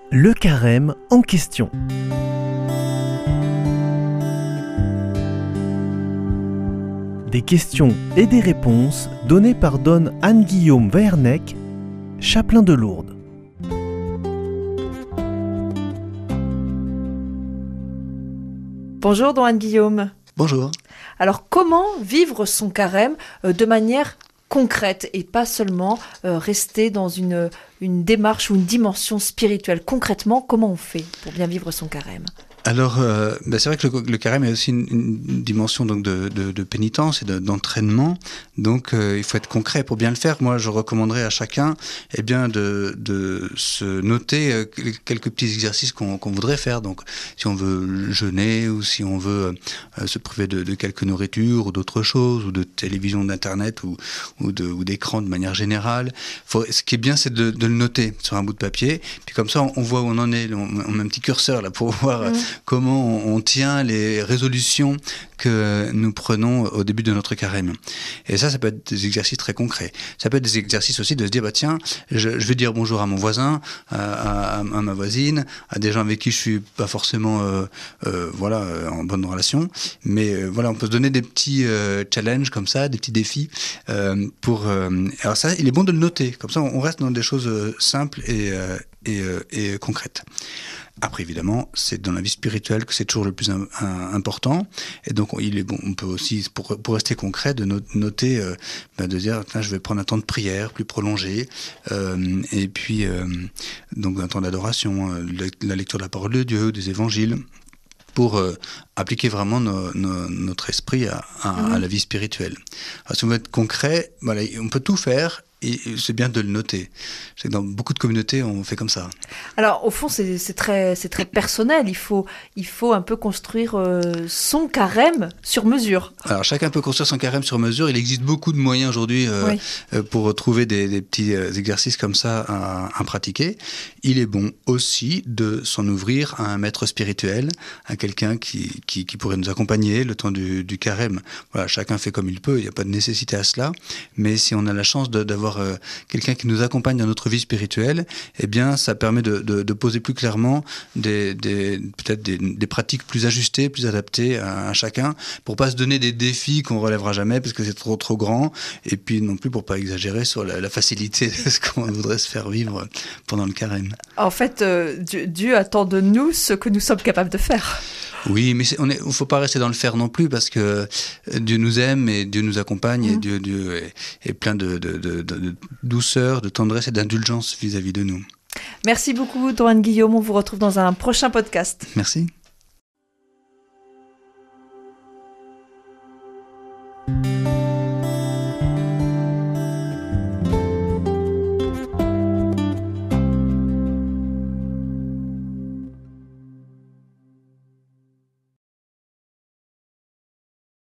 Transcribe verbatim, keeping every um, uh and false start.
Le carême en question. Des questions et des réponses données par Don Anne-Guillaume Vernec, chapelain de Lourdes. Bonjour Don Anne-Guillaume. Bonjour. Alors comment vivre son carême euh, de manière concrète et pas seulement euh, rester dans une, une démarche ou une dimension spirituelle? Concrètement, comment on fait pour bien vivre son carême ? Alors, euh, bah c'est vrai que le, le carême est aussi une, une dimension donc de, de, de pénitence et de, d'entraînement. Donc, euh, il faut être concret pour bien le faire. Moi, je recommanderais à chacun, eh bien, de, de se noter euh, quelques petits exercices qu'on, qu'on voudrait faire. Donc, si on veut jeûner ou si on veut euh, se priver de, de quelques nourritures ou d'autres choses, ou de télévision, d'internet ou, ou, de, ou d'écran de manière générale. Faut, ce qui est bien, c'est de, de le noter sur un bout de papier. Puis comme ça, on, on voit où on en est. On, on met un petit curseur là pour voir. Mmh. Comment on, on tient les résolutions que nous prenons au début de notre carême. Et ça, ça peut être des exercices très concrets. Ça peut être des exercices aussi de se dire, bah tiens, je, je vais dire bonjour à mon voisin, à, à, à ma voisine, à des gens avec qui je suis pas forcément, euh, euh, voilà, en bonne relation. Mais euh, voilà, on peut se donner des petits euh, challenges comme ça, des petits défis euh, pour. Euh, alors ça, il est bon de le noter. Comme ça, on reste dans des choses euh, simples et, euh, et, euh, et concrètes. Après, évidemment, c'est dans la vie spirituelle que c'est toujours le plus un, un, important. Et donc, il est bon, on peut aussi, pour, pour rester concret, de noter, euh, ben de dire, je vais prendre un temps de prière plus prolongé, euh, et puis, euh, donc, un temps d'adoration, euh, la lecture de la parole de Dieu, des évangiles, pour euh, appliquer vraiment no, no, notre esprit à, à, mmh. à la vie spirituelle. Alors, si on veut être concret, voilà, on peut tout faire. Et c'est bien de le noter. Je sais que dans beaucoup de communautés, on fait comme ça. Alors, au fond, c'est, c'est, très, c'est très personnel. Il faut, il faut un peu construire euh, son carême sur mesure. Alors, chacun peut construire son carême sur mesure. Il existe beaucoup de moyens aujourd'hui euh, oui. pour trouver des, des petits exercices comme ça à, à pratiquer. Il est bon aussi de s'en ouvrir à un maître spirituel, à quelqu'un qui, qui, qui pourrait nous accompagner le temps du, du carême. Voilà, chacun fait comme il peut. Il n'y a pas de nécessité à cela. Mais si on a la chance de, d'avoir Euh, quelqu'un qui nous accompagne dans notre vie spirituelle, eh bien, ça permet de, de, de poser plus clairement des, des, peut-être des, des pratiques plus ajustées, plus adaptées à, à chacun, pour pas se donner des défis qu'on relèvera jamais parce que c'est trop trop grand, et puis non plus pour pas exagérer sur la, la facilité de ce qu'on voudrait se faire vivre pendant le carême. En fait, euh, Dieu, Dieu attend de nous ce que nous sommes capables de faire. Oui, mais il ne faut pas rester dans le faire non plus, parce que Dieu nous aime et Dieu nous accompagne, mmh. et Dieu, Dieu est, est plein de, de, de, de douceur, de tendresse et d'indulgence vis-à-vis de nous. Merci beaucoup, Don Anne-Guillaume. On vous retrouve dans un prochain podcast. Merci.